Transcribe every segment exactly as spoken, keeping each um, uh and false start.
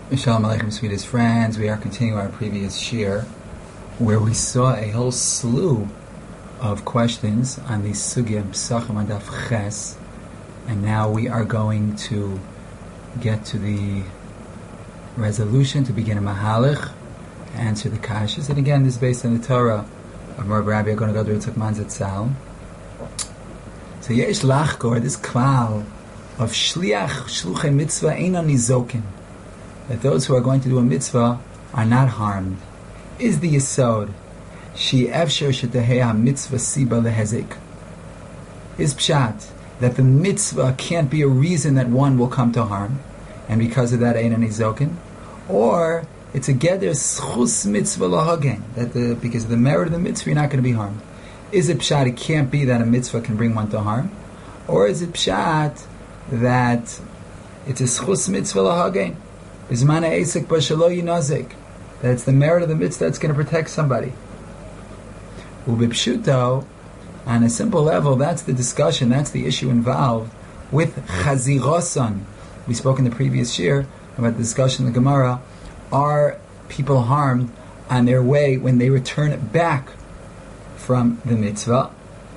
Shalom Aleichem, sweetest friends. We are continuing our previous shir, where we saw a whole slew of questions on the sugya Pesachim on Daf Ches, and now we are going to get to the resolution to begin a mahalach, to answer the kashas. And again, this is based on the Torah of Mor Rabbi Agon Gadol Yitzchak Man Zatzal. So yesh lachkor, this klal of shliach shluchei mitzvah eino nizokin, that those who are going to do a mitzvah are not harmed, is the yesod. She efsher shetehei mitzvah siba lehezik. Is pshat that the mitzvah can't be a reason that one will come to harm, and because of that eino nizokin, or it's a geder schus mitzvah lahagen, that the because of the merit of the mitzvah you're not going to be harmed. Is it pshat it can't be that a mitzvah can bring one to harm, or is it pshat that it's a schus mitzvah lahagen? That it's the merit of the mitzvah that's going to protect somebody. Ubipshuto, on a simple level, that's the discussion, that's the issue involved with chazirosan. We spoke in the previous year about the discussion in the Gemara. Are people harmed on their way when they return back from the mitzvah?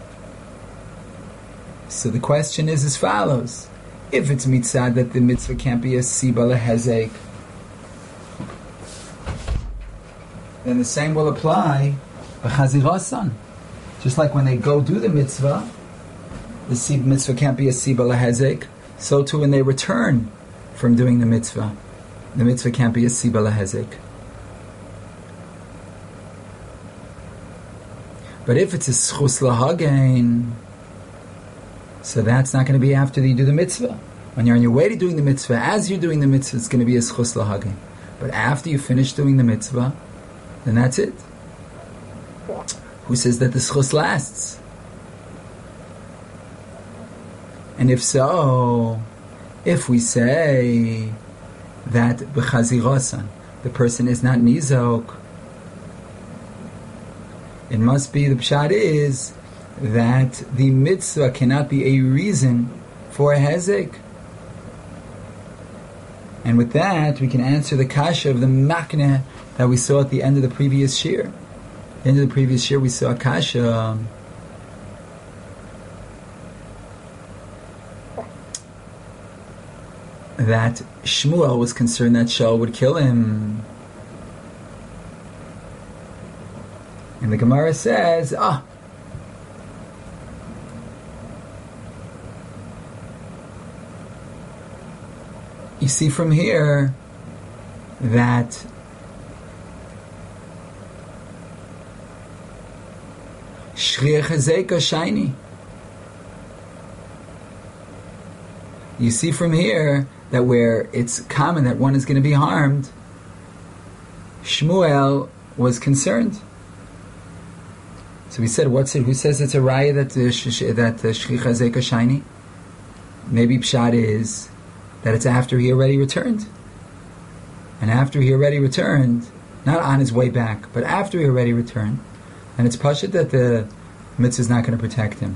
So the question is as follows. If it's mitzvah that the mitzvah can't be a siba lehezek, then the same will apply b'chazirasan. Just like when they go do the mitzvah, the siba mitzvah can't be a siba lehezek, so too when they return from doing the mitzvah, the mitzvah can't be a siba lehezek. But if it's a schus lahagen, so that's not going to be after you do the mitzvah. When you're on your way to doing the mitzvah, as you're doing the mitzvah, it's going to be a schus lahagen. But after you finish doing the mitzvah, then that's it. Who says that the schus lasts? And if so, if we say that b'chazirasan, the person is not nizok, it must be, the pshat is that the mitzvah cannot be a reason for a hezek. And with that, we can answer the kasha of the makneh that we saw at the end of the previous shir. At the end of the previous shir, we saw a kasha that Shmuel was concerned that Shaul would kill him. And the Gemara says, ah, you see from here that Shriach Hazeka shiny. You see from here that where it's common that one is going to be harmed, Shmuel was concerned. So we said, what's it? Who says it's a raya that uh, sh- that uh, Shriach Hazeka shiny? Maybe pshat is that it's after he already returned. And after he already returned, not on his way back, but after he already returned, and it's pashut that the mitzvah is not going to protect him.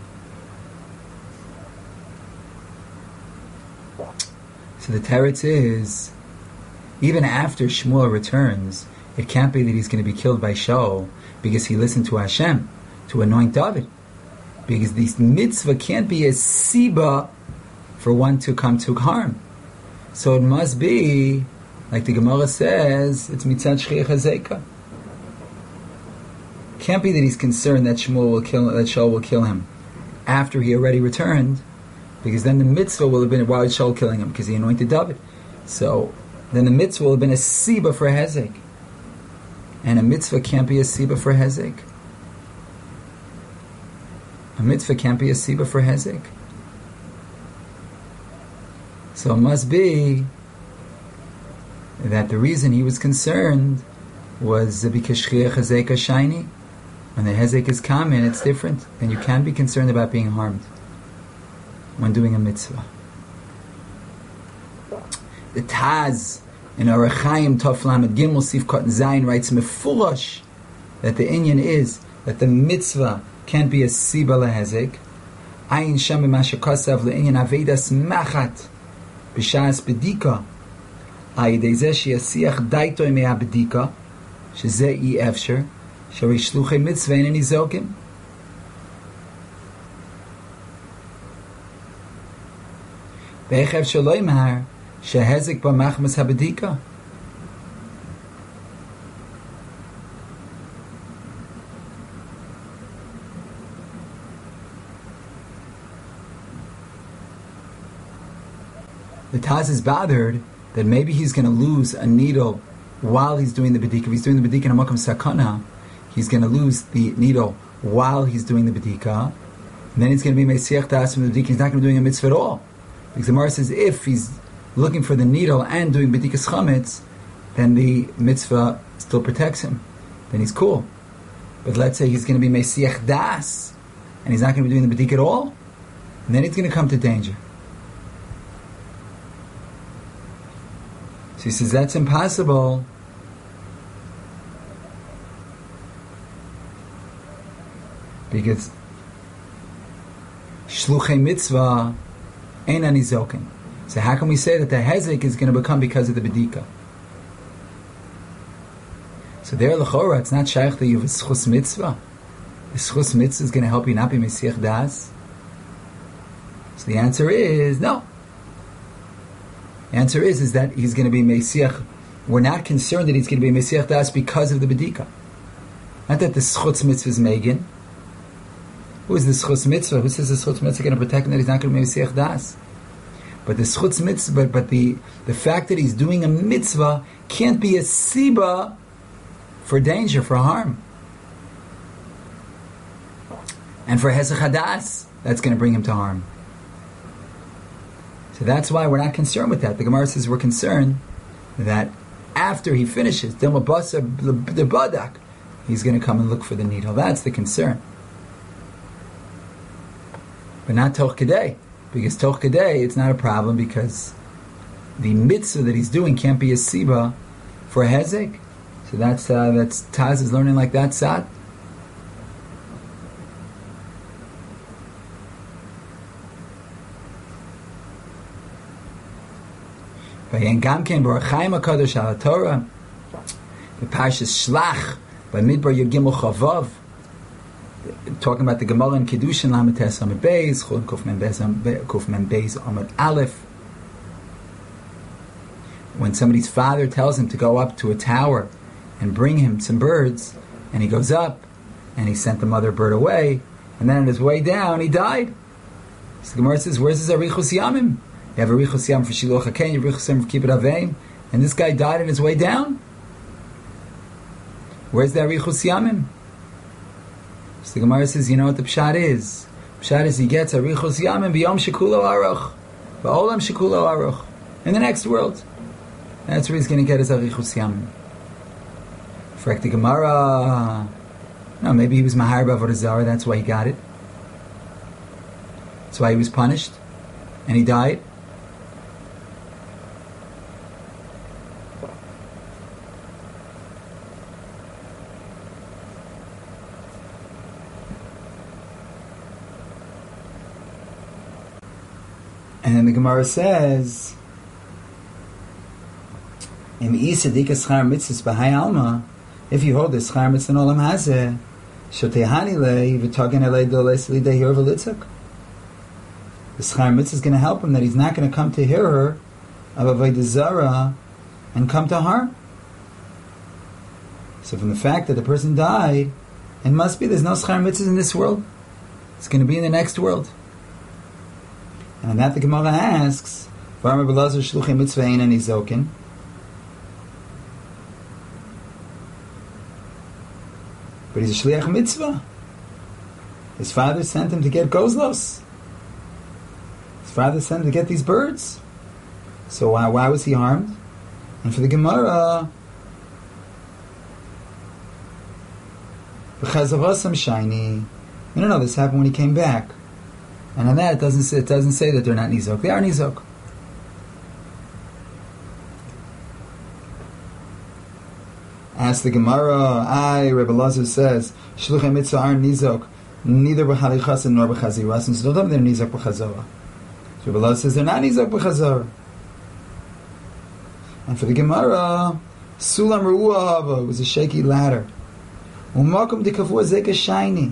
So the teretz is, even after Shmuel returns, it can't be that he's going to be killed by Shaul because he listened to Hashem to anoint David. Because this mitzvah can't be a siba for one to come to harm. So it must be, like the Gemara says, it's mitzat shchiach hazeka. Can't be that he's concerned that Shmuel will kill, that Shaul will kill him after he already returned, because then the mitzvah will have been, why is Shaul killing him? Because he anointed David. So then the mitzvah will have been a siba for hezek, and a mitzvah can't be a siba for hezek. A mitzvah can't be a siba for hezek. So it must be that the reason he was concerned was because Shchiach Hazeka shiny. When the Hezek is common, it's different. And you can be concerned about being harmed when doing a mitzvah. The Taz in Orach Chaim Tov Lamed Gimel Sif Kot Zayin writes mefurash that the inyan is that the mitzvah can't be a siba lehezek. Ayin sham b'masha kosav le'inyan avedas machat b'shas bedika הידי שיסיח דייטוי מהבדיקה, שזה אי אפשר, שהרי שלוחי מצווה אינני זוקים. ואיך אפשר לא אמר שההזק במחמס הבדיקה? The Taz is bothered that maybe he's going to lose a needle while he's doing the bedika. If he's doing the bedika in a makam sakana, he's going to lose the needle while he's doing the bedika, and then he's going to be meisiach das from the bedika. He's not going to be doing a mitzvah at all. Because the Gemara says if he's looking for the needle and doing bedikas chametz, then the mitzvah still protects him. Then he's cool. But let's say he's going to be meisiach das, and he's not going to be doing the bedika at all, and then he's going to come to danger. He says that's impossible because shluchei mitzvah ain't ani zokin. So how can we say that the hezek is going to become because of the bedika? So there l'chora, it's not shaykh that you have a schus mitzvah. The schus mitzvah is going to help you not be mesiach das. So the answer is no. The answer is, is that he's going to be Mesiach. We're not concerned that he's going to be Mesiach Das because of the Bedika. Not that the Schutz Mitzvah is Megan. Who is the Schutz Mitzvah? Who says the Schutz Mitzvah is going to protect him that he's not going to be Mesiach Das? But the Schutz Mitzvah, but, but the, the fact that he's doing a Mitzvah can't be a Siba for danger, for harm. And for Hezech Hadas, that's going to bring him to harm. So that's why we're not concerned with that. The Gemara says we're concerned that after he finishes, the badak, he's going to come and look for the needle. That's the concern. But not toch kedei. Because toch kedei, it's not a problem because the mitzvah that he's doing can't be a siba for a hezek. So that's, uh, that's Taz is learning like that, Sad. And Gamken Barachaim HaKadosh Al Torah, the Parshas Shlach by Midbar Yud Gimel Chavav, talking about the Gemara in Kiddushin Lamed Tes Amud Beis, Chol Kuf Mem Beis Kuf Mem Beis Amud Aleph. When somebody's father tells him to go up to a tower and bring him some birds, and he goes up and he sent the mother bird away, and then on his way down he died. So the Gemara says, "Where's his Arichus Yamim? You have a Richus Yam for Shiloh HaKen, you have a Richus Yam for Kibbut Aveim, and this guy died on his way down. Where's that Richus Yamim?" So the Gemara says, you know what the Pshat is? Pshat is he gets a Richus Yamim b'yom shekulo aruch, ba'olam shekulo aruch, in the next world. That's where he's going to get his Richus Yamim. For the Gemara, no, maybe he was Mahar B'Avodah Zarah, that's why he got it. That's why he was punished, and he died. And then the Gemara says, "Im isadika schar mitzvahs b'hai alma." If you hold this schar mitzvah in olam hazeh, shotehani lei v'togen elei doles lidei yor v'litzak. The schar mitzvah is going to help him that he's not going to come to hear her of avodah zarah and come to harm. So from the fact that the person died, it must be there's no schar mitzvahs in this world. It's going to be in the next world. And on that the Gemara asks, "V'amar b'lazar shluchei mitzvah ein ani zokin." But he's a shliach mitzvah. His father sent him to get gozlos. His father sent him to get these birds. So why, why was he harmed? And for the Gemara, v'chazavasam shiny. No, no, no. This happened when he came back. And on that, it doesn't say, it doesn't say that they're not nizok. They are nizok. Ask the Gemara. I, Rebbe Lazar says, shluchei mitzvah aren't nizok, neither b'chalichasin nor b'chazirasin. So don't tell me they're nizok b'chazorah. So Rebbe Lazar says they're not nizok b'chazorah. And for the Gemara, Sulam Ru'ah Hava was a shaky ladder. Umakum de Kavua Zeka shiny.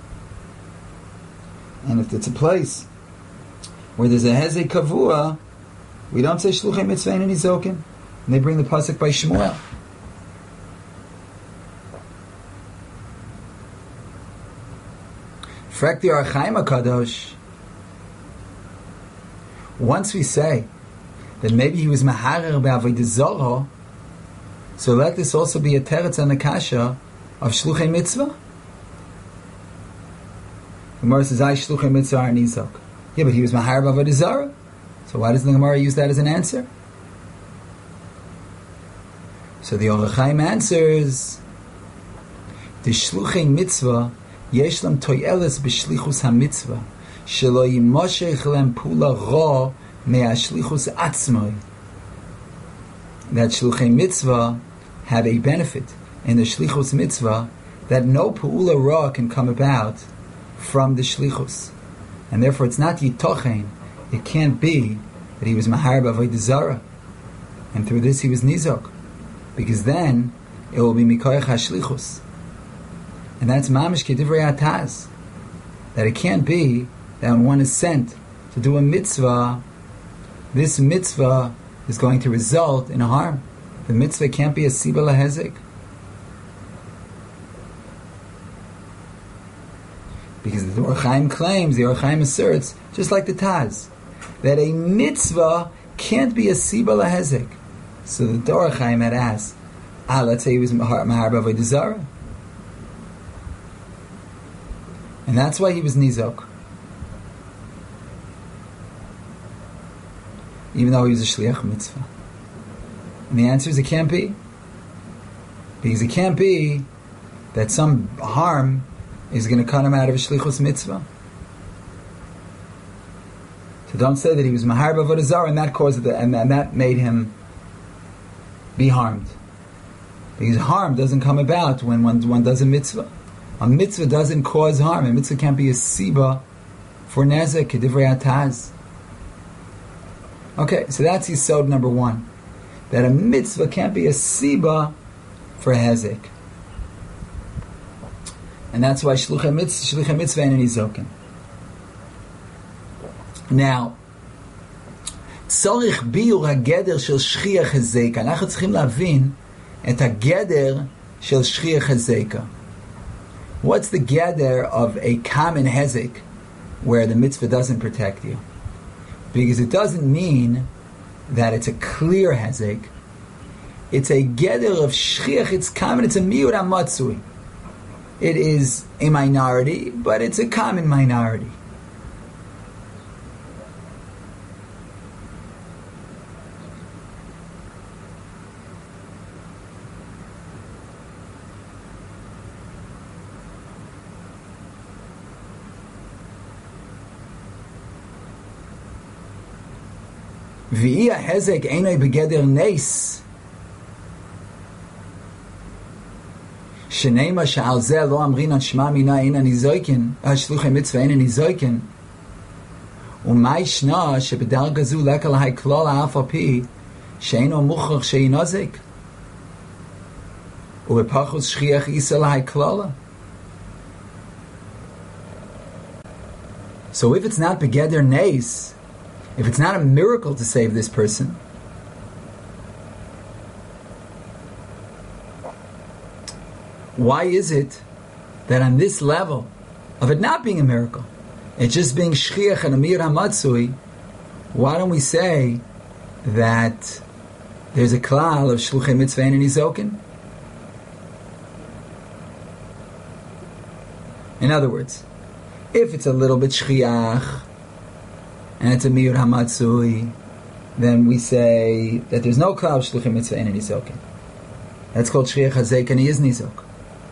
And if it's a place where there's a Hezek Kavua, we don't say Shluchei Mitzvah and Nizokin. And they bring the pasuk by Shmuel. Frek the Ohr HaChaim HaKadosh. Once we say that maybe he was Maharer B'Avodah Zarah, so let this also be a teretz and a kasha of Shluchei Mitzvah. The Gemara says, I Shluchei Mitzvah are Nizok. Yeah, but he was Maharer B'Avodah Zarah. So why doesn't the Gemara use that as an answer? So the Ohr HaChaim answers, the Shluchei Mitzvah yesh lam toyeles b'shlichus ha-mitzvah shelo yimoshech lem pula ra me'ashlichus atzmai. That Shluchei Mitzvah have a benefit in the Shlichus Mitzvah that no Pa'ula Ra can come about from the Shlichus. And therefore it's not Yitochen, it can't be that he was Mahar B'Avodah Zarah, and through this he was Nizok, because then it will be Mikoyach HaShlichus. And that's Mamish Kedivrei Ataz, that it can't be that when one is sent to do a mitzvah, this mitzvah is going to result in harm. The mitzvah can't be a Siba Lahezek. Because the Ohr HaChaim claims, the Ohr HaChaim asserts, just like the Taz, that a mitzvah can't be a Siba Lahezek. So the Ohr HaChaim had asked, ah, let's say he was Mahar B'Avodah Zarah. And that's why he was Nizok. Even though he was a Shliach Mitzvah. And the answer is it can't be. Because it can't be that some harm is going to cut him out of a Shlichus Mitzvah. So don't say that he was Mahar B'Avodah Zarah and that caused the, and, and that made him be harmed. Because harm doesn't come about when one, one does a mitzvah. A mitzvah doesn't cause harm. A mitzvah can't be a siba for nezek, kedivrei ataz. Okay, so that's yisod number one. That a mitzvah can't be a siba for hezek. And that's why shluchei mitzvah, shluchei mitzvah and nizokin. Now, tzorich biur hageder shel shchiach hezeka. אנחנו צריכים להבין את הגדר של shchiach hezeka. What's the gather of a common hezek where the mitzvah doesn't protect you? Because it doesn't mean that it's a clear hezek. It's a gather of shchiach. It's common. It's a miur hamatzui. It is a minority, but it's a common minority. V'iyah hezek einay begeder neis. Shenema she'al zeh lo amrin an shma mina eina nizoikin, shluchei mitzvah eina nizoikin. Umay shna shebedarga zu leka lahai klal ha'af al pi she'eino muchach she'inozik. Ubepachus shchiach isa lahai klala. So if it's not begeder neis, if it's not a miracle to save this person, why is it that on this level of it not being a miracle, it's just being shchiach and amir hamatzui, why don't we say that there's a klal of shluchei mitzvah and nizokin? In other words, if it's a little bit shchiach and it's a miur hamatzui, then we say that there's no klal shluchei mitzvah and nizokin. That's called shchiach hazek and he is nizok.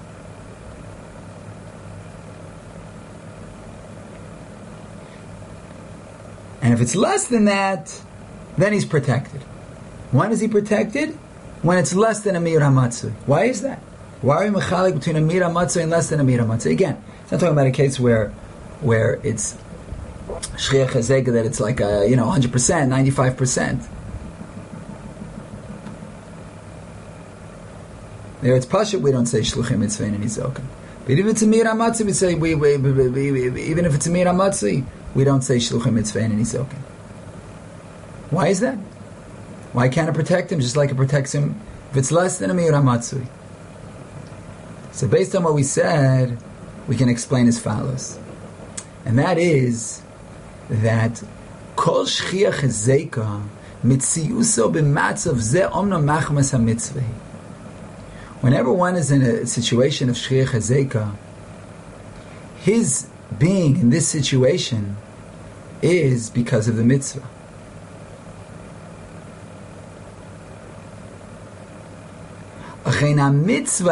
And if it's less than that, then he's protected. When is he protected? When it's less than a mir hamatzui. Why is that? Why are we mechalik between a mir hamatzui and less than a mir hamatzui? Again, it's not talking about a case where where it's shchiach hazek that it's like a, you know, one hundred percent, ninety-five percent. There it's Pasha, we don't say Shluchim Mitzvah and Nizokin. But even if it's a Mir HaMatzi, we say, we, we, we, we, we, even if it's a Mir HaMatzi, we don't say Shluchim Mitzvah and Nizokin. Why is that? Why can't it protect him just like it protects him if it's less than a Mir HaMatzi? So based on what we said, we can explain as follows. And that is that Kol Shchiach Hezeka Mitziuso B'matzav Ze Omna Machmas HaMitzvah. Whenever one is in a situation of Shchiach Hezeka, his being in this situation is because of the mitzvah. The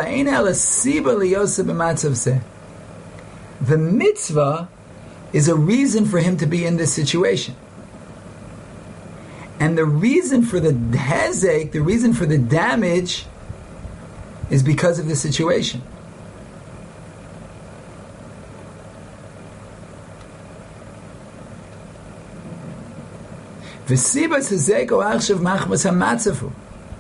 mitzvah is a reason for him to be in this situation. And the reason for the hezek, the reason for the damage, is because of the situation. V'sibas hezek o achshav machmas hamatzafu.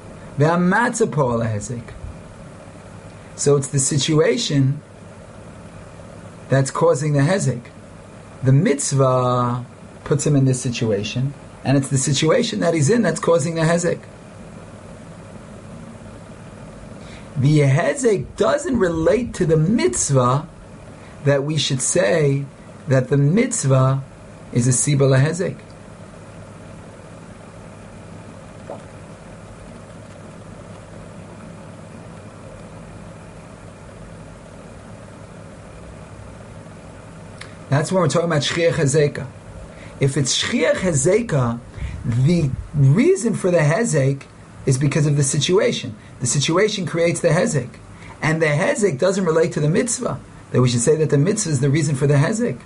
So it's the situation that's causing the hezek. The mitzvah puts him in this situation, and it's the situation that he's in that's causing the hezek. The hezek doesn't relate to the mitzvah that we should say that the mitzvah is a siba lahezek. That's when we're talking about Shchiach Hezeka. If it's Shchiach Hezeka, the reason for the Hezek is because of the situation. The situation creates the Hezek. And the Hezek doesn't relate to the mitzvah. That we should say that the mitzvah is the reason for the Hezek.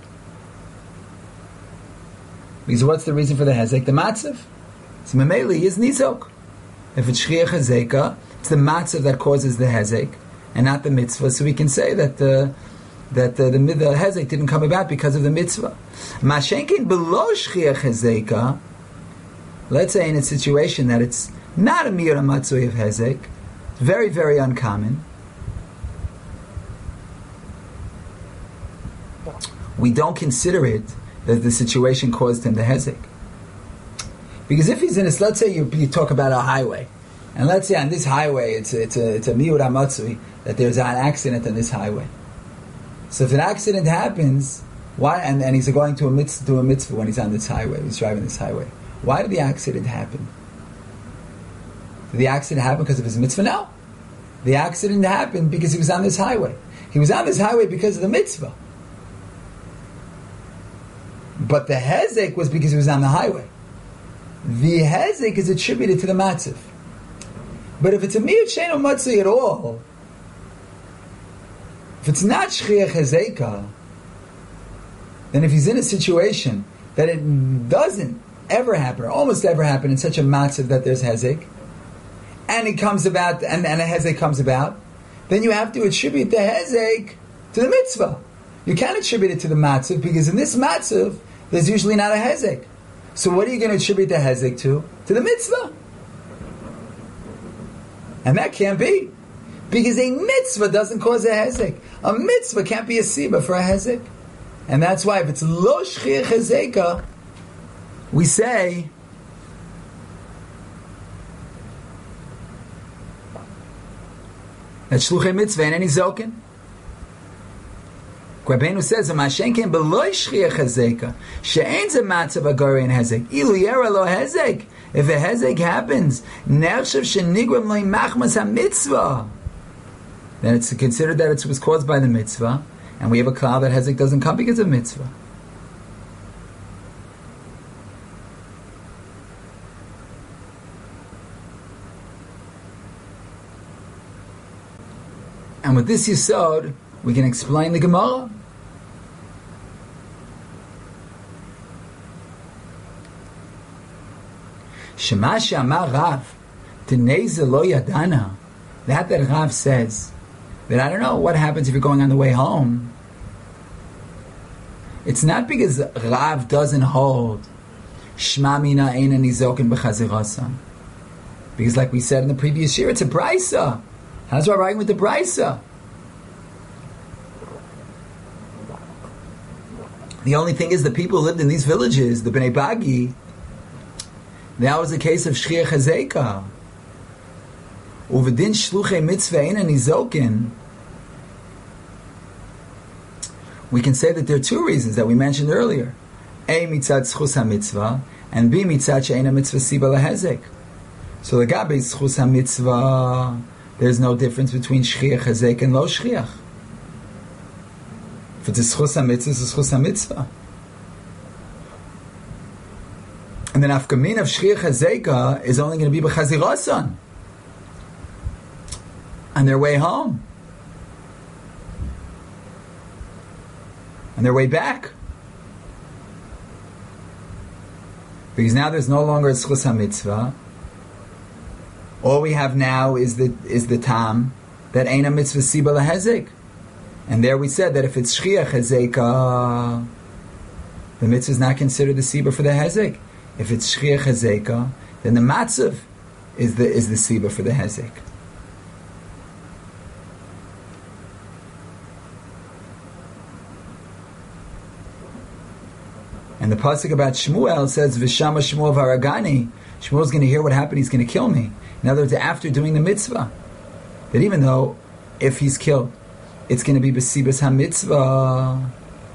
Because what's the reason for the Hezek? The Matzav. So Mameli is Nizok. If it's Shchiach Hezeka, it's the Matzav that causes the Hezek, and not the mitzvah. So we can say that the that uh, the, the hezek didn't come about because of the mitzvah. Mashenkin below shchiach hezeka, let's say in a situation that it's not a mir matzui of hezek, it's very, very uncommon. We don't consider it that the situation caused him the hezek. Because if he's in this, let's say you, you talk about a highway, and let's say on this highway it's a, it's a, it's a mir matzui, that there's an accident on this highway. So if an accident happens, why? And, and he's going to a mitzvah, to a mitzvah when he's on this highway, he's driving this highway. Why did the accident happen? Did the accident happen because of his mitzvah? No. The accident happened because he was on this highway. He was on this highway because of the mitzvah. But the hezek was because he was on the highway. The hezek is attributed to the matzav. But if it's a miyut sheino matzah at all, if it's not Shchiach Hezeka, then if he's in a situation that it doesn't ever happen, or almost ever happen in such a matzav that there's Hezek, and it comes about, and, and a Hezek comes about, then you have to attribute the Hezek to the mitzvah. You can't attribute it to the matzav, because in this matzav, there's usually not a Hezek. So what are you going to attribute the Hezek to? To the mitzvah. And that can't be. Because a mitzvah doesn't cause a hezek. A mitzvah can't be a siba for a hezek. And that's why if it's lo shchiach hezeka, we say that shluchei mitzvah and any zokin. Rabbeinu says, "Mashenken beloy shchiach hezeka, she'ein ze matzav agari and hezek, ilu yera lo hezek." If a hezek happens, nershav shenigram lo machmas ha-mitzvah, then it's considered that it was caused by the mitzvah, and we have a cloud that hezek doesn't come because of mitzvah. And with this yisod, we can explain the Gemara. Shema she'amar Rav, T'nei ze lo yadana, that that Rav says, that I don't know what happens if you're going on the way home. It's not because Rav doesn't hold Shema mina eina nizokin b'chazirasa. Because like we said in the previous year, it's a brisa. How's Rav arguing with the Brisa? The only thing is the people who lived in these villages, the Bnei Bagi, that was a case of Shchiach Hazeka. Uvedin Shluchei Mitzvah Eina Nizokin. We can say that there are two reasons that we mentioned earlier. A, mitzad schus ha-mitzvah, and B, mitzad she'ena mitzvah siba lahezek. So the gabe schus ha-mitzvah, there's no difference between shchiach hazek and lo shchiach. If it's a schus ha-mitzvah, it's a schus ha-mitzvah. And then afkamin of shchiach hazeka is only going to be b'chazirasan on their way home, on their way back. Because now there's no longer a schus ha-mitzvah. All we have now is the is the tam that ain't a mitzvah siba lahezek. And there we said that if it's shchiach hazeka, the mitzvah is not considered the siba for the hezek. If it's shchiach hazeka, then the matzav is the is the siba for the hezek. And the pasuk about Shmuel says, "V'shama Shmuel v'aragani." Shmuel's going to hear what happened. He's going to kill me. In other words, after doing the mitzvah, that even though if he's killed, it's going to be b'sibas ha-mitzvah.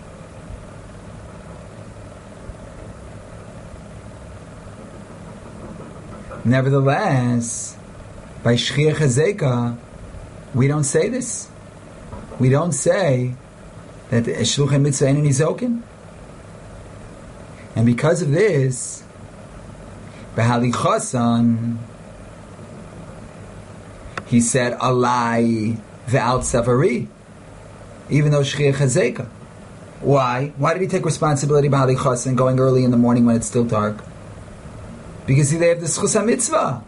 Nevertheless, by shchiach hazeka, we don't say this. We don't say that the shluchei mitzvah ain't nizokin. And because of this, Behalichasan, he said, Alai ve'al tzavari, even though Shchiach Hazeka. Why? Why did he take responsibility Behalichasan going early in the morning when it's still dark? Because they have the Schus HaMitzvah.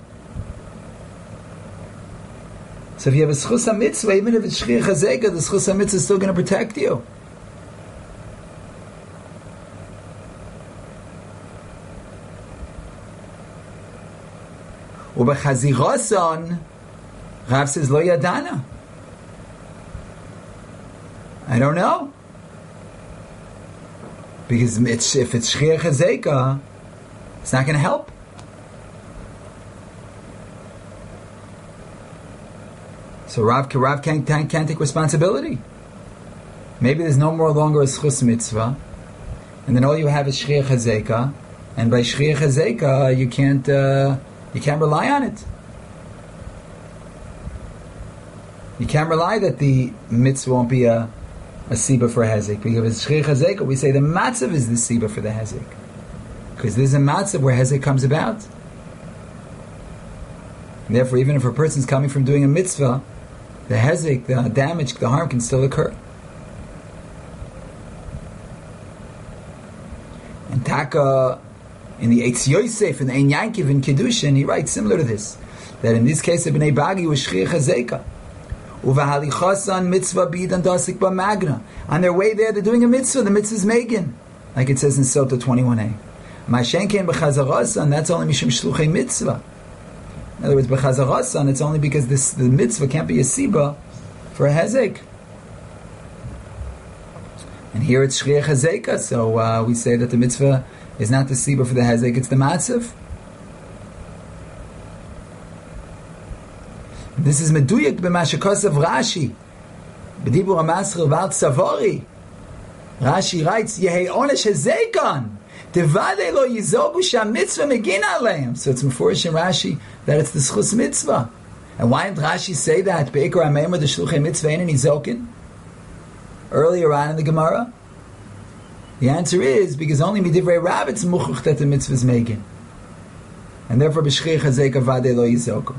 So if you have a Schus HaMitzvah, even if it's Shchiach Hazeka, the Schus HaMitzvah is still going to protect you. Ubechazirasan, Rav says lo yadana. I don't know, because it's, if it's shchiach hazeka, it's not going to help. So Rav, Rav can't, can't, can't take responsibility. Maybe there's no more longer a schus mitzvah, and then all you have is shchiach hazeka, and by shchiach hazeka you can't. Uh, You can't rely on it. You can't rely that the mitzvah won't be a, a siba for hezek. Because if it's shchiach hezek, we say the matzav is the siba for the hezek. Because there's a matzav where hezek comes about. And therefore, even if a person's coming from doing a mitzvah, the hezek, the damage, the harm can still occur. And taka, in the Eitz Yosef, in the Ein Yankiv, in Kedushin, he writes similar to this, that in this case of Bnei Bagi was Shchiach Hazeka. Uvahalichasan mitzvah bidan dasik b'magna. On their way there, they're doing a mitzvah. The mitzvah is Megan, like it says in Sota twenty-one a. Mashenkein b'chazarasan, that's only mishum shluchei mitzvah. In other words, b'chazarasan, it's only because this the mitzvah can't be a siba for a hezek. And here it's Shchiach Hazeka, so uh, we say that the mitzvah is not the siba for the hezek, it's the matzav. This is meduyek b'mashakos of Rashi. B'dibur HaMaschil v'al Tzavari. Rashi writes, Yehei onesh hazekon, devadei lo yizogu sham mitzvah megin aleim. So it's mefurish in Rashi that it's the schus mitzvah. And why did Rashi say that? Be'ikar HaMeim with the shluchei mitzvah ein nizokin? Earlier on in the Gemara? The answer is because only midivrei Rav it's muchuch that the mitzvah is making, and therefore b'shchiach hazeka vadei lo yizoku.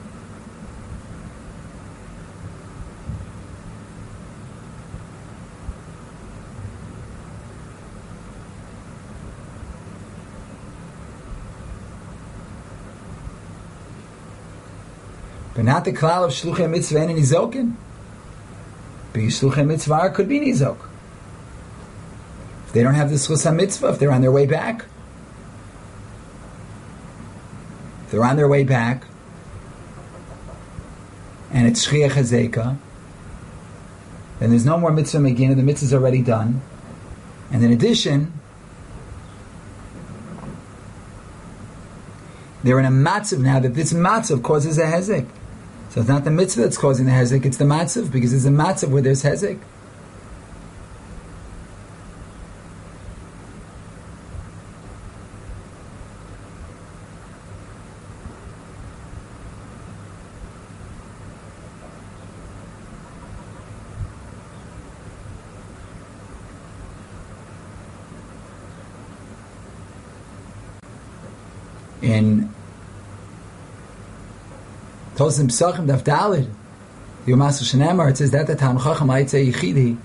But not the klal of shluchei mitzvah and nizokin. Because shluchei mitzvah could be nizok. If they don't have the schus ha-mitzvah, if they're on their way back, if they're on their way back, and it's Shchia Chazeka, then there's no more mitzvah megina, the mitzvah is already done. And in addition, they're in a matzav now that this matzav causes a hezek. So it's not the mitzvah that's causing the hezek, it's the matzav, because it's a matzav where there's hezek. In Tosim Psachim Daf Dalid, the Yomas Shenemar, it says that the Tam Chacham Aitze Yichidi.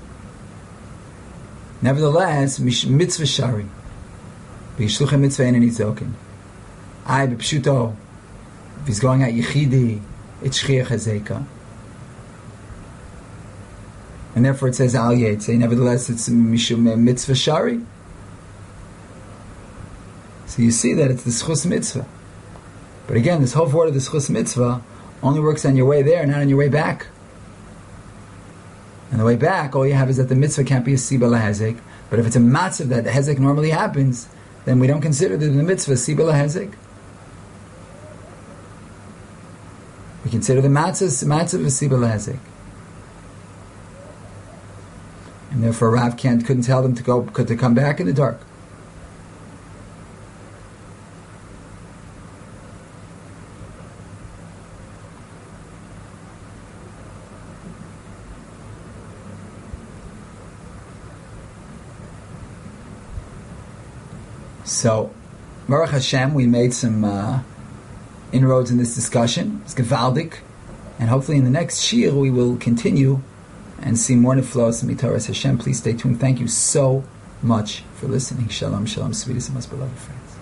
Nevertheless, mitzvah shari, b'yishluchem mitzvah ein nizokin. I b'pshuto, if he's going out Yichidi, it's Shchia Chazeka. And therefore it says Al Yetze. Nevertheless, it's mishum mitzvah shari. So you see that it's the schus mitzvah. But again, this whole word of the schus mitzvah only works on your way there, not on your way back. On the way back, all you have is that the mitzvah can't be a siba lahezek. But if it's a matzav that the hezek normally happens, then we don't consider the mitzvah siba lahezek. We consider the matzav matzav a siba lahezek. And therefore Rav can't couldn't tell them to go to come back in the dark. So, Baruch Hashem, we made some uh, inroads in this discussion. It's gewaldig. And hopefully in the next shir we will continue and see more neflos and mitaras Hashem. Please stay tuned. Thank you so much for listening. Shalom, shalom, sweetest and most beloved friends.